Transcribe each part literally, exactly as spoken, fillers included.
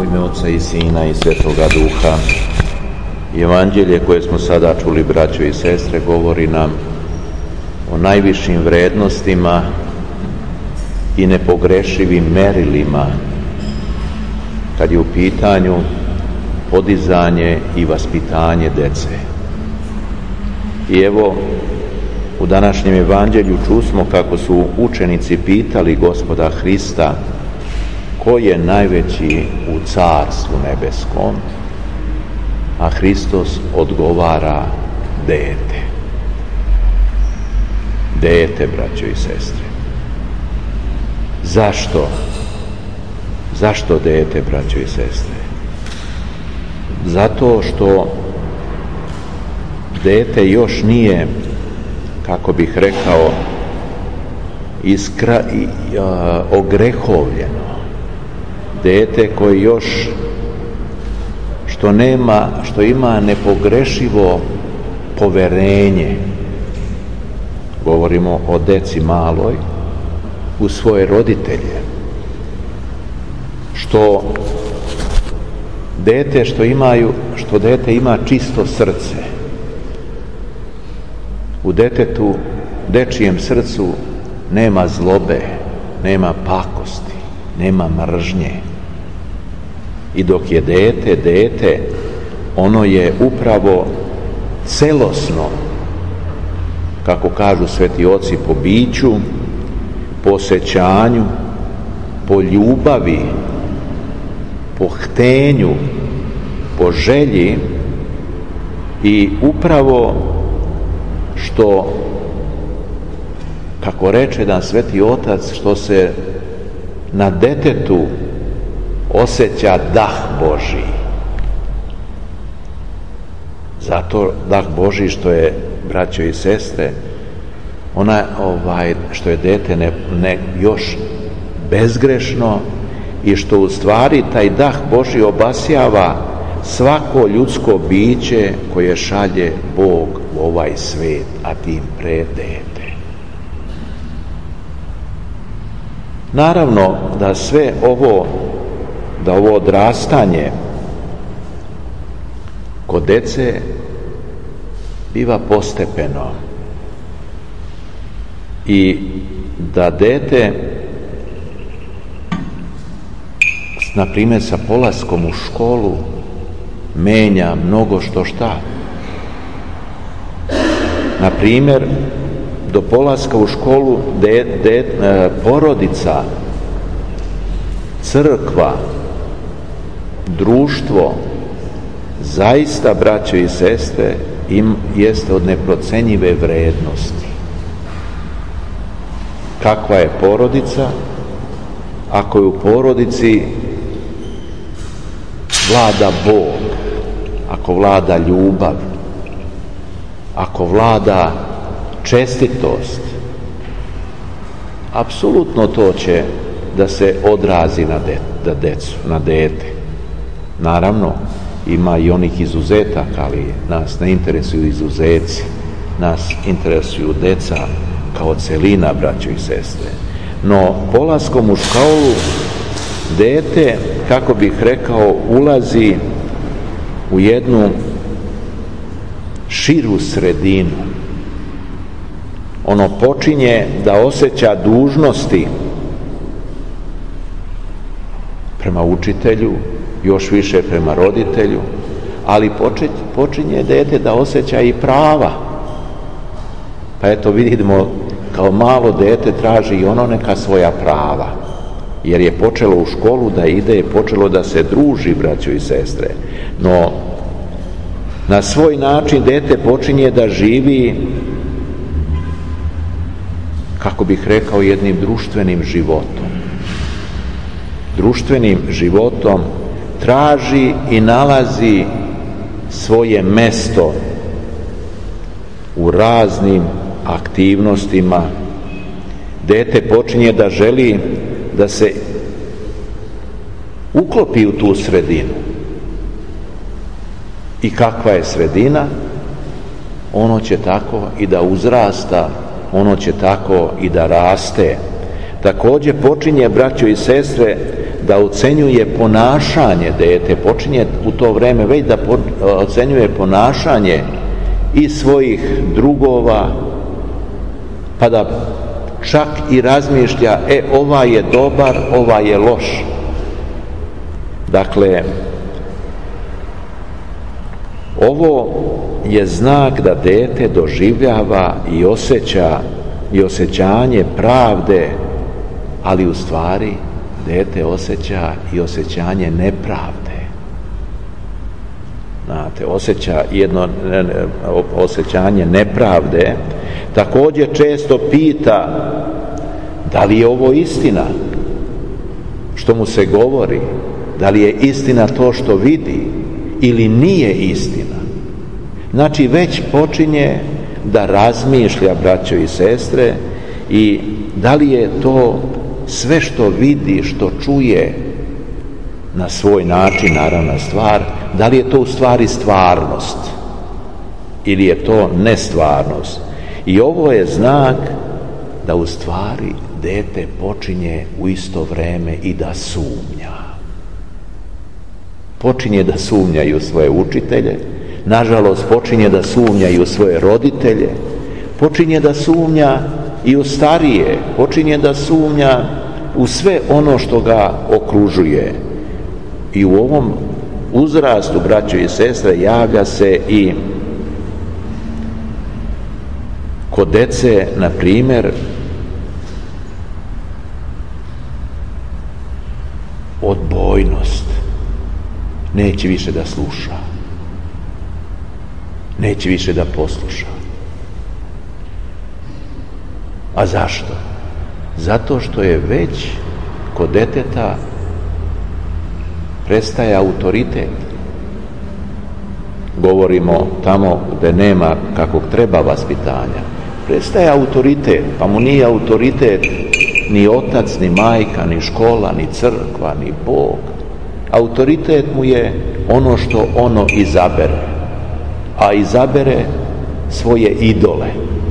ime Otca i Sina i Svetoga Duha. Evanđelje koje smo sada čuli, braćo i sestre, govori nam o najvišim vrednostima i nepogrešivim merilima kad je u pitanju podizanje i vaspitanje dece. I evo, u današnjem evanđelju čusmo kako su učenici pitali Gospoda Hrista ko je najveći u carstvu nebeskom, a Hristos odgovara dete. Dete, braćo i sestre. Zašto? Zašto dete, braćo i sestre? Zato što dete još nije, kako bih rekao, iskra, i, a, ogrehovljeno. Dete koje još što nema, što ima nepogrešivo poverenje, govorimo o deci maloj, u svoje roditelje. Što dete što imaju, što dete ima čisto srce. U detetu, dečijem srcu nema zlobe, nema pakosti, nema mržnje. I dok je dete, dete, ono je upravo celosno, kako kažu sveti oci, po biću, po osjećanju, po ljubavi, po htenju, po želji, i upravo što, kako reče jedan sveti otac, što se na detetu osjeća dah Božji. Zato dah Božji što je, braćo i sestre, ona, ovaj, što je dete ne, ne, još bezgrešno, i što u stvari taj dah Božji obasjava svako ljudsko biće koje šalje Bog u ovaj svet, a tim pre dete. Naravno da sve ovo, da ovo odrastanje kod dece biva postepeno i da dete, na primjer sa polaskom u školu, menja mnogo što šta. Na primjer, do polaska u školu de, de, e, porodica, crkva, društvo, zaista, braćo i sestre, im jeste od neprocenjive vrednosti. Kakva je porodica? Ako je u porodici vlada Bog, ako vlada ljubav, ako vlada čestitost, apsolutno to će da se odrazi na, de, na decu, na dete. Naravno, ima i onih izuzetaka, ali nas ne interesuju izuzeci, nas interesuju deca kao celina, braćo i sestre. No, polaskom u školu, dete, kako bih rekao, ulazi u jednu širu sredinu. Ono počinje da osjeća dužnosti prema učitelju, još više prema roditelju, ali počinje dete da osjeća i prava. Pa eto, vidimo, kao malo dete traži i ono neka svoja prava, jer je počelo u školu da ide, počelo da se druži, braćo i sestre. No, na svoj način dete počinje da živi, kako bih rekao, jednim društvenim životom. Društvenim životom traži i nalazi svoje mesto u raznim aktivnostima. Dete počinje da želi da se uklopi u tu sredinu. I kakva je sredina, ono će tako i da uzrasta, ono će tako i da raste. Također počinje, braćo i sestre, da ocenjuje ponašanje dete, počinje u to vreme već da po, ocenjuje ponašanje i svojih drugova, pa da čak i razmišlja, e, ovaj je dobar, ovaj je loš. Dakle, ovo je znak da dete doživljava i osjeća i osjećanje pravde, ali u stvari dete osjeća i osjećanje nepravde. Znate, osjeća jedno osjećanje nepravde. Također često pita da li je ovo istina što mu se govori, da li je istina to što vidi ili nije istina. Znači već počinje da razmišlja, braćo i sestre, i da li je to sve što vidi, što čuje na svoj način, naravna stvar, da li je to u stvari stvarnost ili je to nestvarnost. I ovo je znak da u stvari dete počinje u isto vreme i da sumnja. Počinje da sumnja i u svoje učitelje, nažalost počinje da sumnja i u svoje roditelje, počinje da sumnja i u starije, počinje da sumnja u sve ono što ga okružuje. I u ovom uzrastu, braćo i sestre, javlja se i kod dece, na primjer, odbojnost. Neće više da sluša, neće više da posluša. A zašto? Zato što je već kod deteta prestaje autoritet. Govorimo tamo gde nema kakvog treba vaspitanja. Prestaje autoritet, pa mu nije autoritet ni otac, ni majka, ni škola, ni crkva, ni Bog. Autoritet mu je ono što ono izabere, a izabere svoje idole.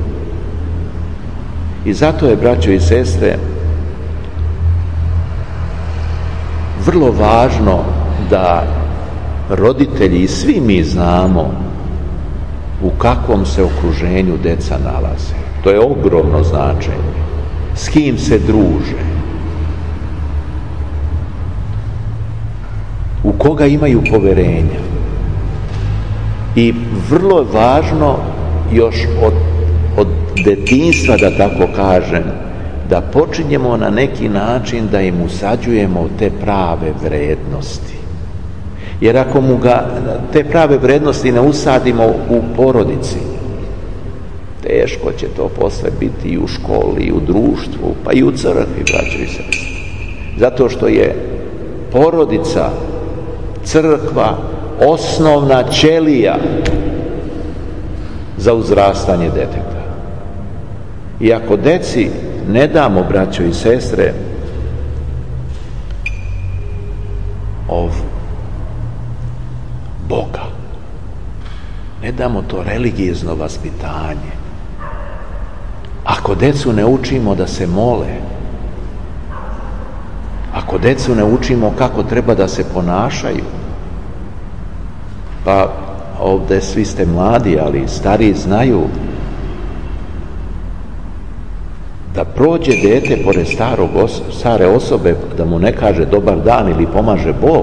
I zato je, braćo i sestre, vrlo važno da roditelji i svi mi znamo u kakvom se okruženju deca nalaze. To je ogromno značenje. S kim se druže, u koga imaju poverenja. I vrlo je važno još od, od detinjstva, da tako kažem, da počinjemo na neki način da im usađujemo te prave vrednosti. Jer ako mu ga, te prave vrednosti ne usadimo u porodici, teško će to posle biti i u školi, i u društvu, pa i u crkvi, braćo i sestre. Zato što je porodica, crkva, osnovna ćelija za uzrastanje deteta. I ako deci ne damo, braćo i sestre, ov Boga, ne damo to religijezno vaspitanje, ako decu ne učimo da se mole, ako decu ne učimo kako treba da se ponašaju, pa ovdje svi ste mladi, ali stariji znaju da prođe dete pored starog os- stare osobe, da mu ne kaže dobar dan ili pomaže Bog,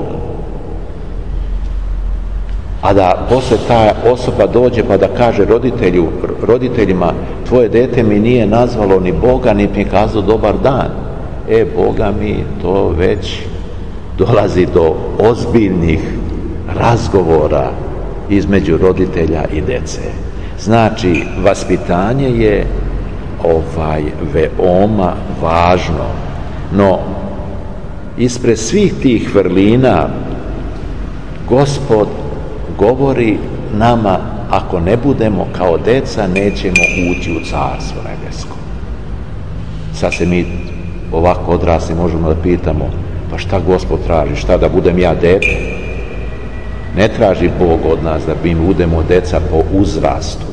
a da posle ta osoba dođe pa da kaže roditelju, roditeljima, tvoje dete mi nije nazvalo ni Boga, ni mi kazao dobar dan. E, Boga mi, to već dolazi do ozbiljnih razgovora između roditelja i dece. Znači, vaspitanje je ovaj veoma važno, no ispred svih tih vrlina Gospod govori nama, ako ne budemo kao deca, nećemo ući u Carstvo nebesko. Sad se mi ovako odrasli možemo da pitamo, pa šta Gospod traži, šta da budem ja dete? Ne traži Bog od nas da mi budemo deca po uzrastu,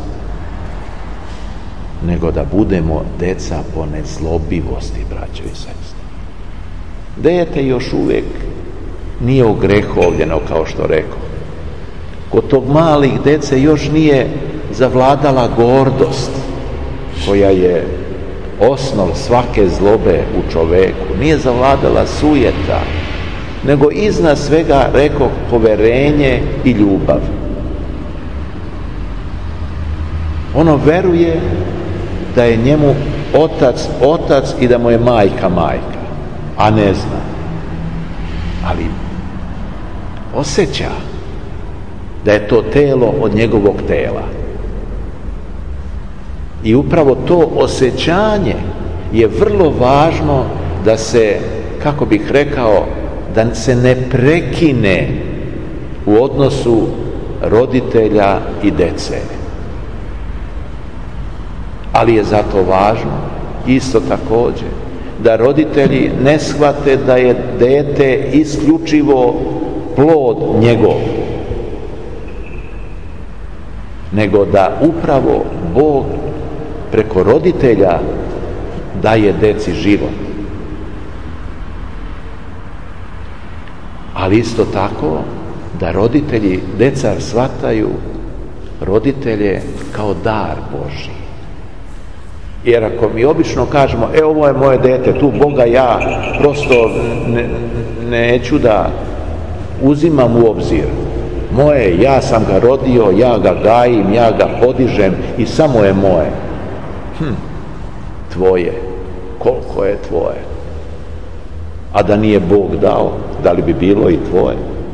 nego da budemo deca po nezlobivosti, braćo i sestre. Dete još uvijek nije ogrehovljeno, kao što rekao. Kod tog malih dece još nije zavladala gordost, koja je osnov svake zlobe u čoveku. Nije zavladala sujeta, nego iznad svega, rekao, poverenje i ljubav. Ono veruje da je njemu otac otac i da mu je majka majka, a ne zna. Ali osjeća da je to telo od njegovog tela. I upravo to osjećanje je vrlo važno da se, kako bih rekao, da se ne prekine u odnosu roditelja i dece. Ali je zato važno, isto također, da roditelji ne shvate da je dete isključivo plod njegov, nego da upravo Bog preko roditelja daje deci život. Ali isto tako da roditelji, deca shvataju roditelje kao dar Božji. Jer ako mi obično kažemo, e ovo je moje dete, tu Boga ja prosto ne, neću da uzimam u obzir. Moje, ja sam ga rodio, ja ga gajim, ja ga podižem i samo je moje. Hm, tvoje, koliko je tvoje? A da nije Bog dao, da li bi bilo i tvoje?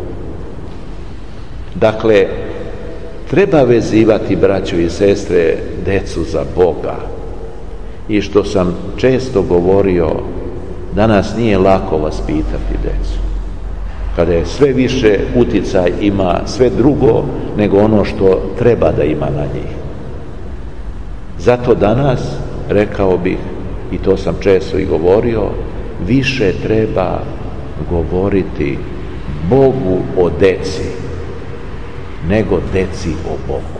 Dakle, treba vezivati, braćo i sestre, decu za Boga. I što sam često govorio, danas nije lako vaspitati decu. Kada je sve više uticaj ima sve drugo nego ono što treba da ima na njih. Zato danas, rekao bih, i to sam često i govorio, više treba govoriti Bogu o deci nego deci o Bogu.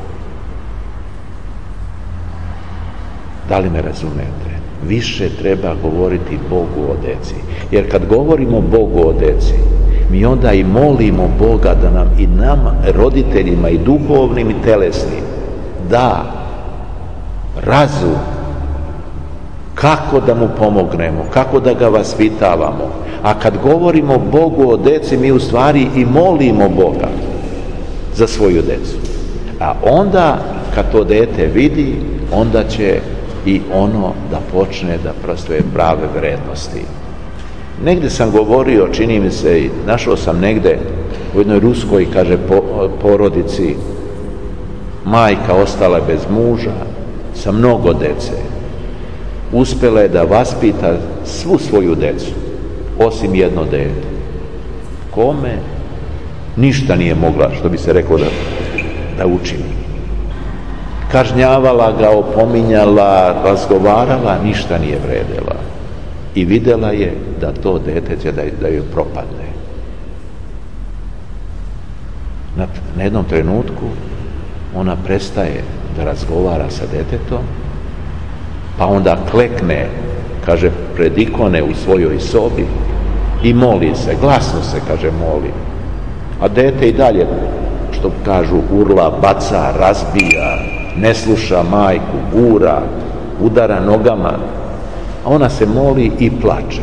Da li me razumete? Više treba govoriti Bogu o deci. Jer kad govorimo Bogu o deci, mi onda i molimo Boga da nam i nama, roditeljima, i duhovnim i telesnim, da razum kako da mu pomognemo, kako da ga vaspitavamo. A kad govorimo Bogu o deci, mi u stvari i molimo Boga za svoju decu. A onda kad to dete vidi, onda će i ono da počne da prostuje prave vrednosti. Negdje sam govorio, čini mi se, i našao sam negdje u jednoj ruskoj, kaže, po, porodici, majka ostala bez muža, sa mnogo dece. Uspjela je da vaspita svu svoju decu, osim jedno dete. Kome? Ništa nije mogla, što bi se reklo, da, da učini. Kažnjavala ga, opominjala, razgovarala, ništa nije vredela. I vidjela je da to dete će da, da joj propadne. Na, na jednom trenutku ona prestaje da razgovara sa detetom, pa onda klekne, kaže, pred ikone u svojoj sobi i moli se, glasno se, kaže, moli. A dete i dalje, što kažu, urla, baca, razbija, ne sluša majku, gura, udara nogama, a ona se moli i plače.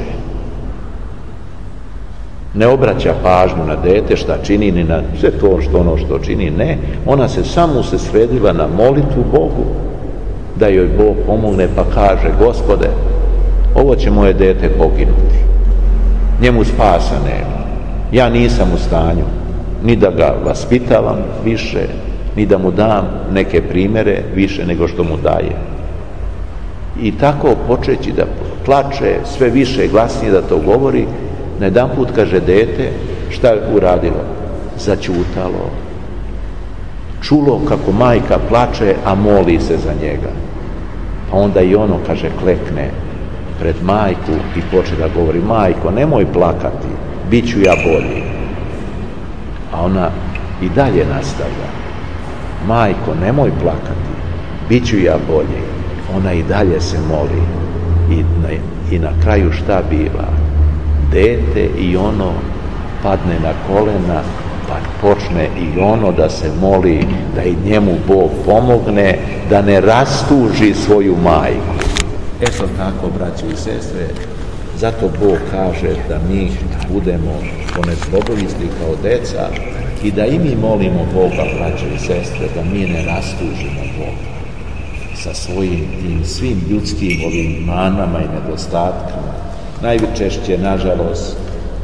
Ne obraća pažnju na dete šta čini, ni na sve to što ono što čini, ne. Ona se samo se sredila na molitvu Bogu, da joj Bog pomogne, pa kaže, Gospode, ovo će moje dete poginuti. Njemu spasa nema. Ja nisam u stanju ni da ga vaspitavam više, ni da mu dam neke primjere više nego što mu daje. I tako počeći da plače, sve više glasnije da to govori, na jedan put, kaže, dete, šta je uradilo? Začutalo. Čulo kako majka plače, a moli se za njega. Pa onda i ono, kaže, klekne pred majku i poče da govori, majko, nemoj plakati, bit ću ja bolji. A ona i dalje nastavlja, majko, nemoj plakati, bit ću ja bolji. Ona i dalje se moli i na, i na kraju šta biva? dete i ono padne na kolena, pa počne i ono da se moli da i njemu Bog pomogne, da ne rastuži svoju majku. Eto tako, braćo i sestre, zato Bog kaže da mi budemo ponezbogovisti kao deca i da i mi molimo Boga, braćo i sestre, da mi ne rastužimo Boga sa svojim tim svim ljudskim ovim manama i nedostatkama. Najčešće, nažalost,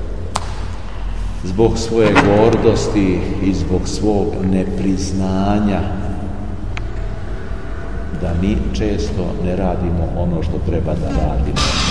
zbog svoje gordosti i zbog svog nepriznanja, da mi često ne radimo ono što treba da radimo.